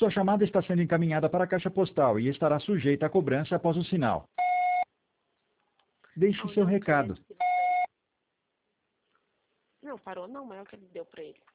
Sua chamada está sendo encaminhada para a caixa postal e estará sujeita a cobrança após o sinal. Deixe seu recado. Não, parou não, mas é o que ele deu pra ele.